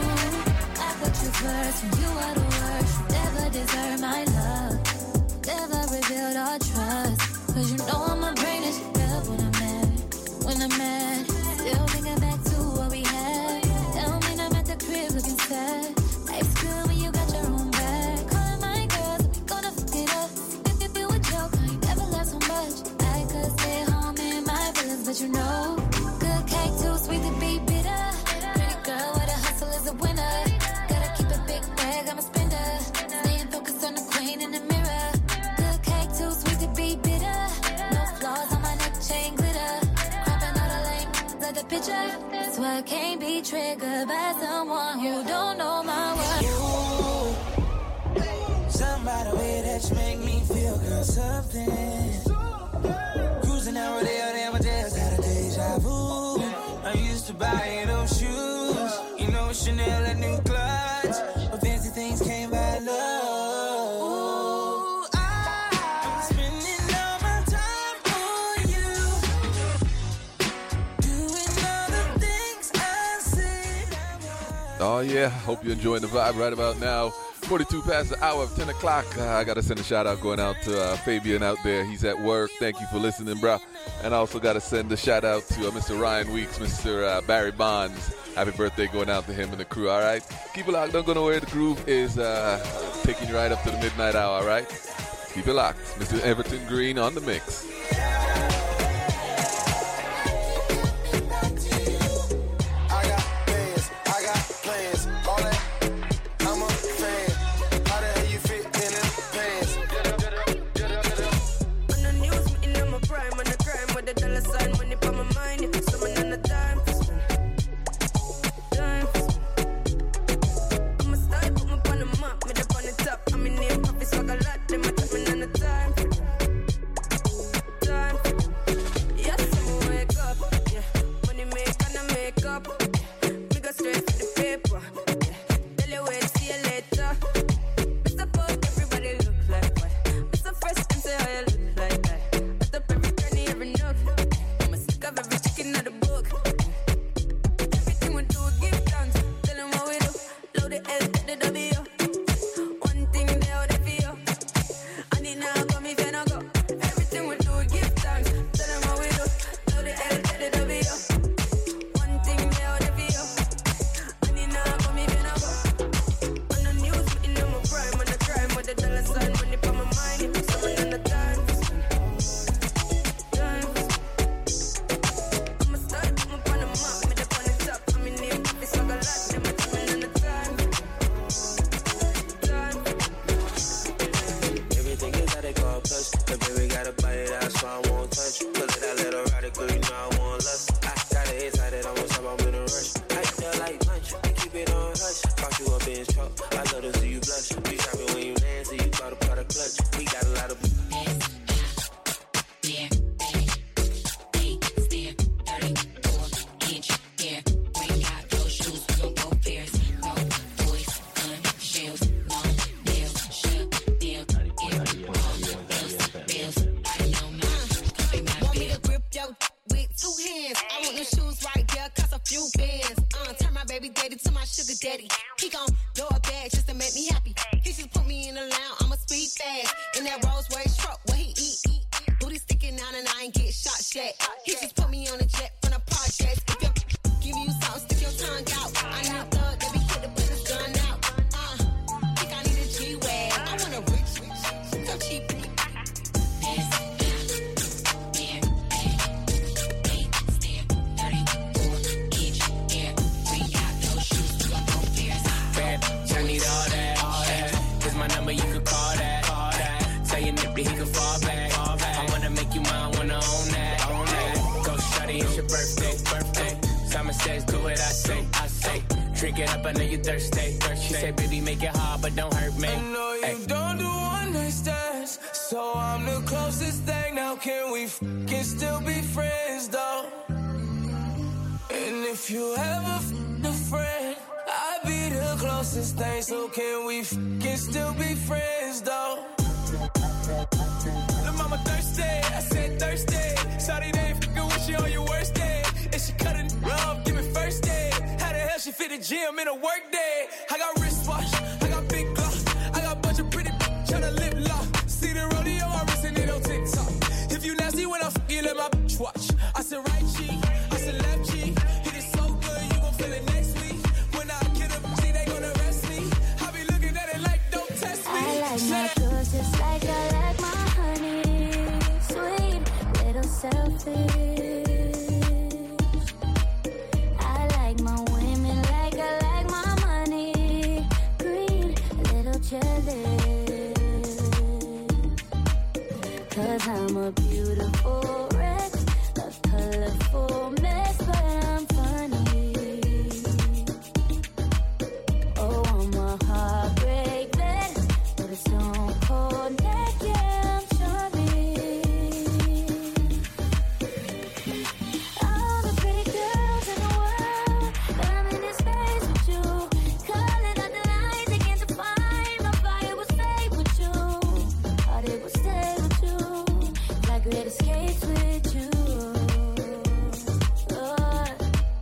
Speaker 18: I put you first, when you are the worst. You never deserve my love. Never revealed our trust. Cause you know I'ma bring this shit up when I'm mad. When I'm mad, still thinking back to what we had. Tell me I'm at the crib looking sad. Life's good when you got your own bag. Calling my girls, we gonna fuck it up. If you feel a joke, I ain't never laughed so much. I could stay home in my feelings, but you know, good cake too sweet to be bitter. Pretty girl with a hustle is a winner. Gotta keep a big bag, I'm a spender. Staying focused on the queen in the mirror. Good cake too sweet to be bitter. No flaws on my neck chain glitter. Cropping all the lane of the picture. That's why I can't be triggered by someone who don't know my worth.
Speaker 24: Somebody way that you make me feel, girl, something. Cruising down Rodeo, damn, I just had a deja vu. I'm used to buying those shoes. You know, Chanel, a new clutch. But fancy things came by love. Ooh, I'm spending all my time on you. Doing all the things I said I would.
Speaker 3: Oh, yeah. Hope you're enjoying the vibe right about now. forty-two past the hour of ten o'clock. Uh, I got to send a shout out going out to uh, Fabian out there. He's at work. Thank you for listening, bro. And I also got to send a shout out to uh, Mister Ryan Weeks, Mister Uh, Barry Bonds. Happy birthday going out to him and the crew, all right? Keep it locked. Don't go nowhere. The groove is uh, taking you right up to the midnight hour, all right? Keep it locked. Mister Everton Green on the mix.
Speaker 25: Yes,
Speaker 1: two hands. I want them shoes right there, cost a few bands. Uh, turn my baby daddy to my sugar daddy. He gon' blow a bag just to make me happy. He just put me in the lounge, I'ma speed fast. In that Rolls Royce truck, where he eat, eat, eat. Booty sticking out and I ain't get shot yet. He just put me on a jet from the projects. If you give you something, stick your tongue out. I need a thug that be hit to put his gun out. Uh, think I need a G-Wag. I want a rich, rich, so cheap.
Speaker 20: I need all that, all that. Here's my number, you could call that, call that. Tell your nippy he could fall back, fall back. I wanna make you mine, wanna own that, own that. Go shawty, it's your birthday, birthday. Simon says, do what I say, I say. Drink it up, I know you thirsty, thirsty. She say, baby, make it hard, but don't hurt me.
Speaker 14: I know you
Speaker 20: Ay.
Speaker 14: don't do one night stands, so I'm the closest thing. Now can we f***ing still be friends, though? And if you ever f***ed a friend, I'd be the closest thing, so can we f***ing still be friends, though? The mama thirsty, I said thirsty. Sorry they ain't f***ing with you on your worst day. And she cut it off, give me first day. How the hell she fit the gym in a work day? I got wristwatch, I got big glock, I got bunch of pretty tryna lip lock. See the rodeo, I wrist and it on TikTok. If you nasty when I f*** you, let my bitch watch. I said right cheek, I said left cheek. Hit it so good, you gon' feel it next week. When I get up, see they gon' arrest me. I be looking at it like don't test me.
Speaker 22: I like my girls just like I like my honey. Sweet, little selfish. I like my women like I like my money. Green, little jealous. Cause I'm a beautiful wreck, a colorful mess, but I'm funny. Oh, I'm a heartbreak mess, but a stone cold neck, yeah, I'm charming. All the pretty girls in the world, but I'm in this space with you. Calling out the lines, they can't define. My fire was fake with you. Thought it would stay with you. Like great escapes with you. Lord,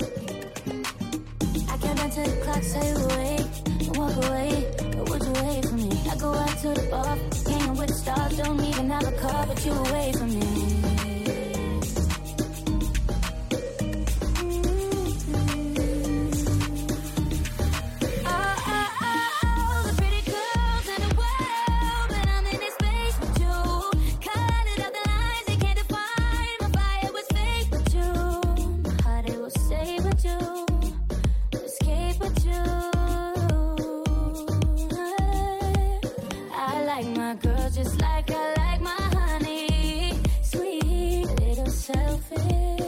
Speaker 22: I can't run till the clock say awake and walk away, but would you wait for me? I go out to the bar, hanging with the stars, don't even have a car, but you away from me. Oh, oh, oh, all the pretty girls in the world, but I'm in this space with you. Colored out the lines, they can't define. My fire was fake with you. My heart, it will stay with you. Escape with you. I like my girls just like I like my honey. Sweet, little selfish.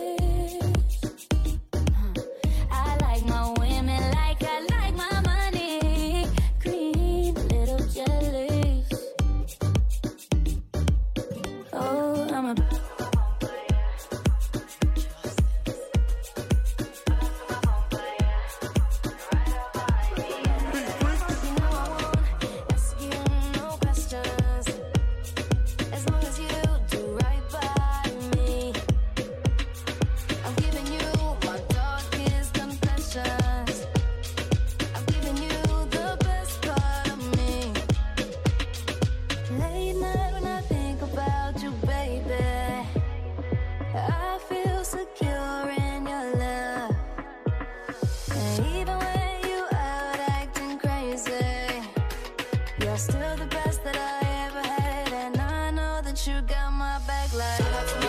Speaker 22: I like my women like I like my money. Green, little jealous. Oh, I'm a ask you no questions. As long as you do right by me, I'm giving you my darkest confessions. I'm giving you the best part of me. Late night when I think about you, baby, I feel secure in your love. And even when you out acting crazy, you're still the best that I ever had. And I know that you got my back like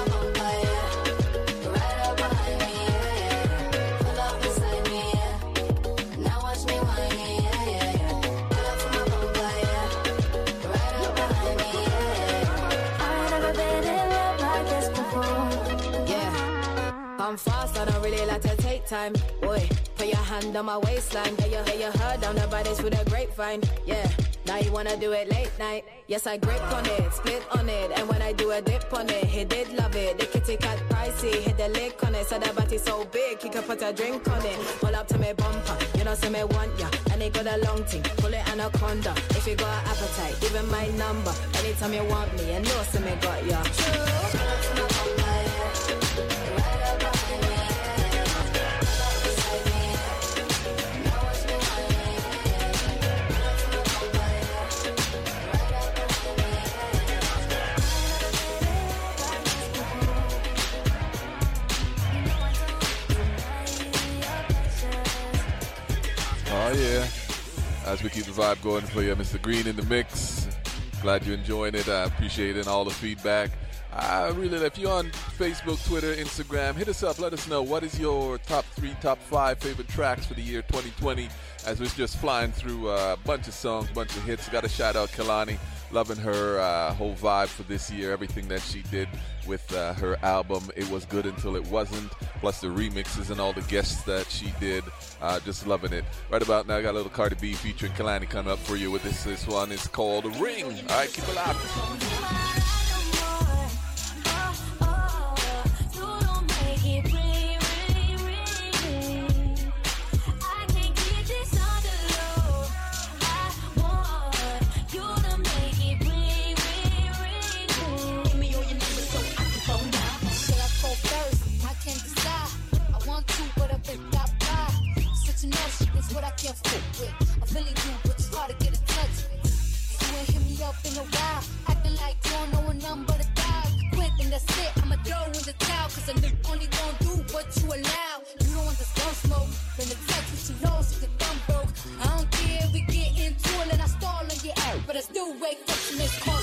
Speaker 22: right up behind me, yeah, yeah. Pull up beside me, yeah. Now watch me whine, yeah, yeah, yeah. Pull up from my bumper, yeah. Right up behind me, yeah, yeah. I ain't never been in love like this before.
Speaker 4: Yeah, I'm fast, I don't really like to take time. Boy, put your hand on my waistline. Yeah, you, yeah, you heard down the bodies through the grapevine. Yeah, now you wanna do it late night. Yes, I grip on it, split on it. And when I do a dip on it, he did love it. The kitty cat pricey, hit the lick on it. So the body's so big, he could put a drink on it. Pull up to me bumper, you know, say me want ya. And he got a long thing, pull it anaconda. If you got an appetite, give him my number. Anytime you want me, you know, say me got ya. Right up behind
Speaker 3: Oh, yeah. As we keep the vibe going for you, Mister Green in the mix. Glad you're enjoying it. I appreciate it, all the feedback. I really, if you're on Facebook, Twitter, Instagram, hit us up. Let us know what is your top three, top five favorite tracks for the year twenty twenty. As we're just flying through a bunch of songs, bunch of hits. Got to shout out Kehlani. Loving her uh, whole vibe for this year. Everything that she did with uh, her album, It Was Good Until It Wasn't. Plus the remixes and all the guests that she did. Uh, just loving it. Right about now, I got a little Cardi B featuring Kehlani coming up for you with this. This one is called Ring. All right, keep it locked.
Speaker 5: What I can't fuck with. I'm feeling you, but it's hard to get in touch with. You ain't hit me up in a while, acting like you don't know a number to dial. Quit and that's it, I'ma throw in the towel, cause a nigga only gon' do what you allow. You don't want this gun smoke, then the text with you know so your thumb broke. I don't care if we get into it and I stall on your ass, but I still wake up to miss calls.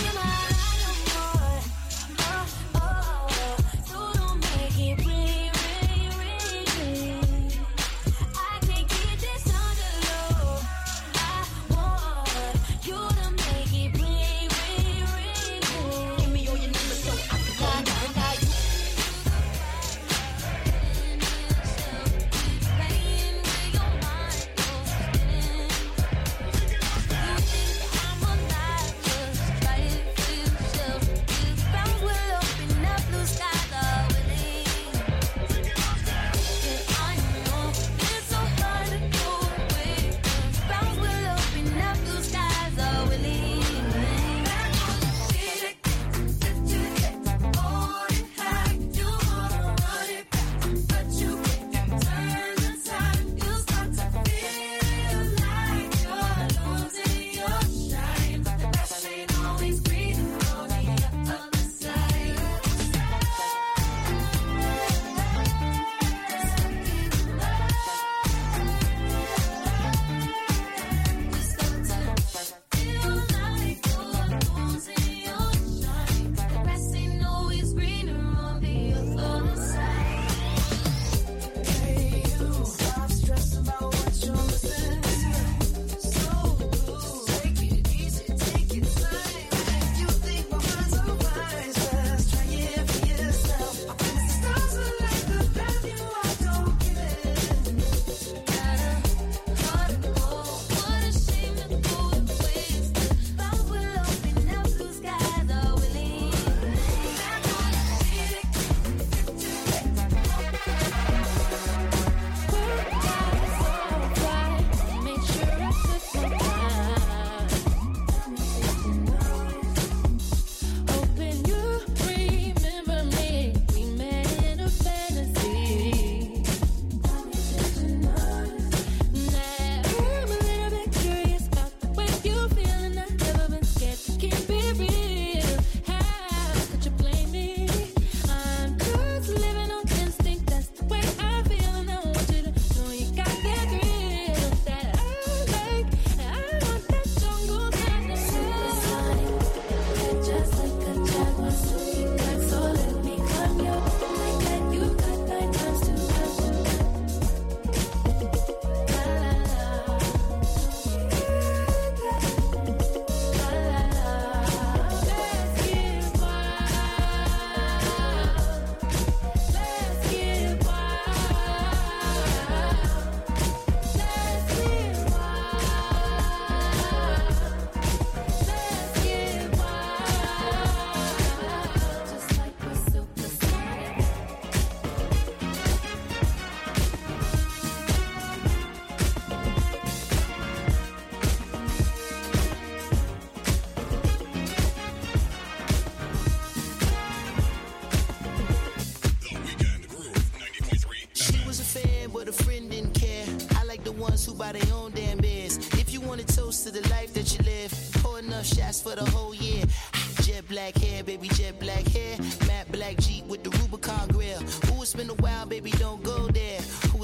Speaker 8: by their own damn beers. If you want to toast to the life that you live, pour enough shots for the whole year. Jet black hair, baby, jet black hair. Matte black Jeep with the Rubicon grill. Ooh, it's been a while, baby, don't go there. Who was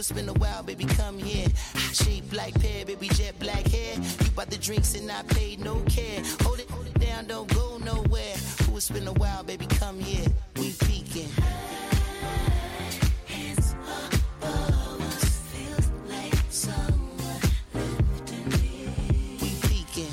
Speaker 8: it's been a while, baby, come here. Shape like pear, baby, jet black hair. You bought the drinks and I paid no care. Hold it, hold it down, don't go nowhere. Ooh, it's been a while, baby, come here. We peeking.
Speaker 6: Hands above us, feels like someone lifting me.
Speaker 8: We peeking.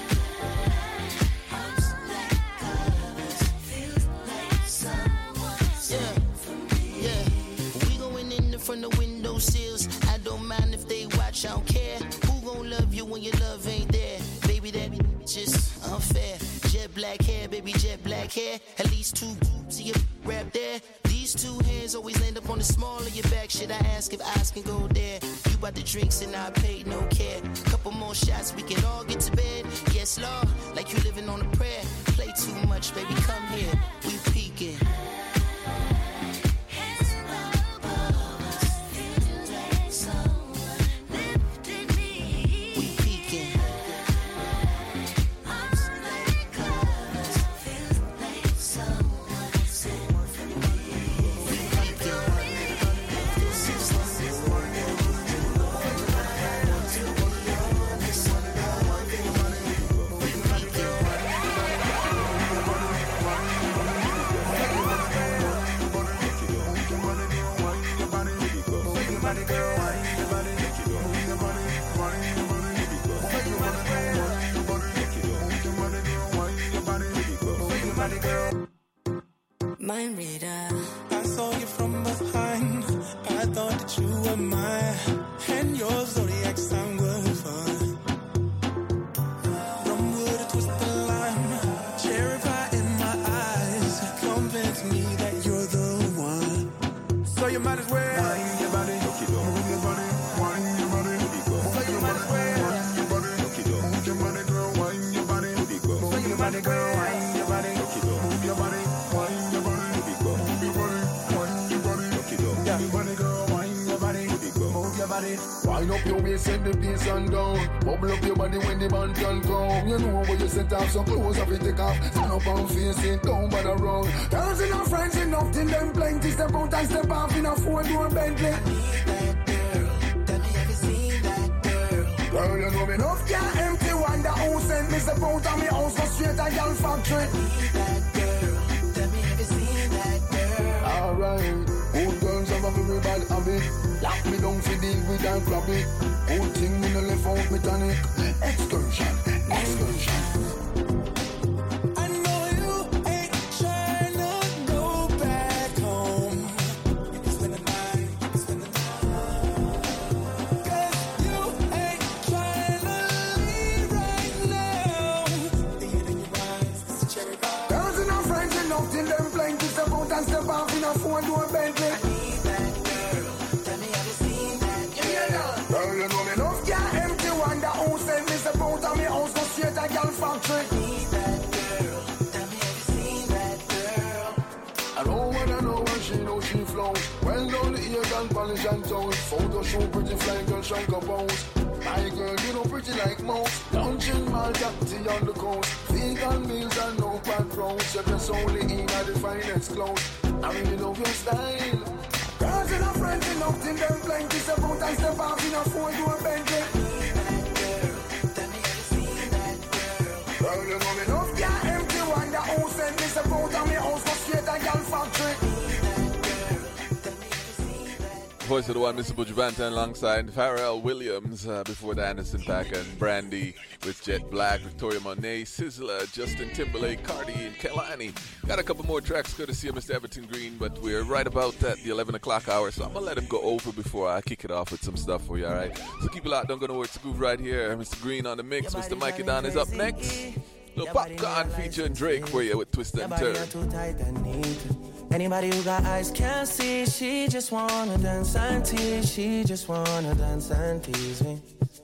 Speaker 6: Arms like covers, feels like someone's
Speaker 8: Yeah,
Speaker 6: for me.
Speaker 8: yeah. We going in the front of window sills. I don't mind if they watch, I don't care. Who gon' love you when your love ain't there? Baby, that be just unfair. Jet black hair, baby, jet black hair. At least two see your rap there. These two hands always land up on the small of your back. Should I ask if eyes can go there? You bought the drinks and I paid no care. Couple more shots, we can all get to bed. Yes, Lord, like you living on a prayer. Play too much, baby, come here. We peeking.
Speaker 6: Hands above us, feels like someone lifting me.
Speaker 8: We peeking.
Speaker 6: Arms like covers, feels like someone's for me.
Speaker 17: Mind reader, I saw you from behind. I thought that you were mine, and your zodiac sign was fun. Rum with a twist of lime, cherry pie in my eyes. Convince me that you're the one. So you might as well wind your body, move your body, wind your body. So you might as well wind your body, move your body, girl, wind your body. So you might as well wind your body, move your body, wind your body. Move your body, wind your body. Yeah, your body, girl, wind your body. Move your body.
Speaker 16: Wind up your waist, set the pace and down. Bubble up your body when the band can come. You know where you set off, so close up, you take off. Stand up and face it, don't bother wrong. Girls enough, friends enough, till them plenty. Step out and step off in a four-door Bentley.
Speaker 8: I need that girl. Tell me, have you seen that girl?
Speaker 16: Girl, you know me enough, can't empty. Wonder who sent me step out of me house, go straight to y'all factory.
Speaker 8: I need that girl. Tell me, have you seen that girl?
Speaker 16: Alright, old girls have a very bad habit. Lock me down for deal with that grab it. Old thing me no left out me tonic. Excursion, excursion.
Speaker 17: I know you ain't trying to go back home. You can spend the night, you can spend the night. 'Cause you ain't trying to leave right now. The hit in your eyes, it's a cherry pie.
Speaker 16: Girls enough, friends enough, till them plenty. Step out and step off in a four-door Bentley.
Speaker 8: I need that girl. Tell me, have you seen that girl?
Speaker 16: Girl, you know me enough, can't empty. Wonder who sent me step out of me house, go straight to y'all factory.
Speaker 8: I need that girl. Tell me, have you seen that girl?
Speaker 16: I know when I know when she know she flows. Well down the ears and polish and toes. Photo show pretty fly girl shrunk a pose. My girl, you know pretty like most. Lunch in Malta, tea on the coast. Vegan meals and no bad roast. You just only eat at the finest clothes. I really love your style. Girls enough, friends enough, till them plenty. Step out and step off in a four-door Bentley. Girl, you know me enough, can't empty. Wonder who sent me step out of me house, go straight to y'all factory.
Speaker 3: Voice of the one, Mister Buju Banton, alongside Pharrell Williams. Uh, before the Anderson .Paak and Brandy with Jet Black, Victoria Monet, Sizzla, Justin Timberlake, Cardi, and Kehlani. Got a couple more tracks courtesy of Mister Everton Green, but we're right about at the eleven o'clock hour, so I'm going to let him go over before I kick it off with some stuff for you, all right? So keep it locked. Don't go nowhere. It's a groove right here. Mister Green on the mix. Mister Mikey Don is up next. Little Popcorn featuring Drake for you with Twist and Turn.
Speaker 11: Anybody who got eyes can't see. She just wanna dance and tease. She just wanna dance and tease me.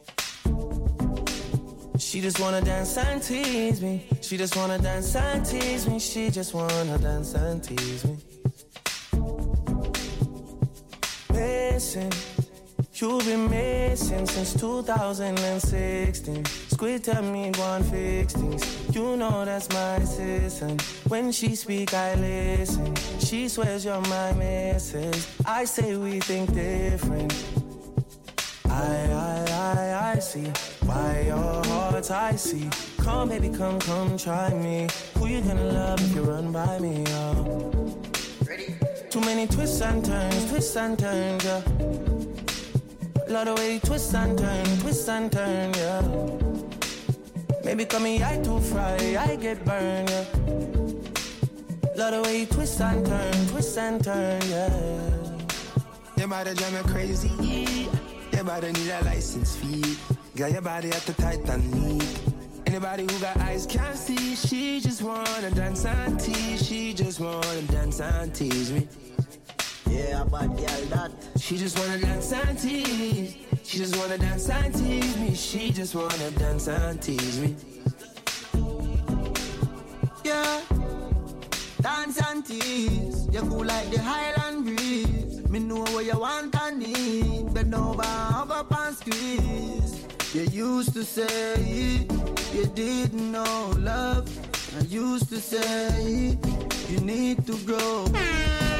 Speaker 11: She just wanna dance and tease me. She just wanna dance and tease me. She just wanna dance and tease me. Listen, You've been missing since two thousand sixteen. Squid tell me go and fix things. You know that's my assistant. When she speak, I listen. She swears you're my missus. I say we think different. I, I, I, I see why your heart's icy. Come, baby, come, come, try me. Who you gonna love if you run by me, oh? Ready? Too many twists and turns, twists and turns, yeah. Lot of way, twist and turn, twist and turn, yeah. Maybe call me I too fry, I get burned, yeah. Lot of way, twist and turn, twist and turn, yeah.
Speaker 24: Your body drive me crazy. Your body need a license fee. Got your body at the tight and neat. Anybody who got eyes can't see. She just wanna dance and tease. She just wanna dance and tease me. Yeah, bad girl that. She just wanna dance and tease. She just wanna dance and tease me. She just wanna dance and tease me.
Speaker 10: Yeah, dance and tease. You cool like the Highland breeze. Me know what you want and need. Bend over, hug up and squeeze. You used to say you didn't know love. I used to say you need to grow.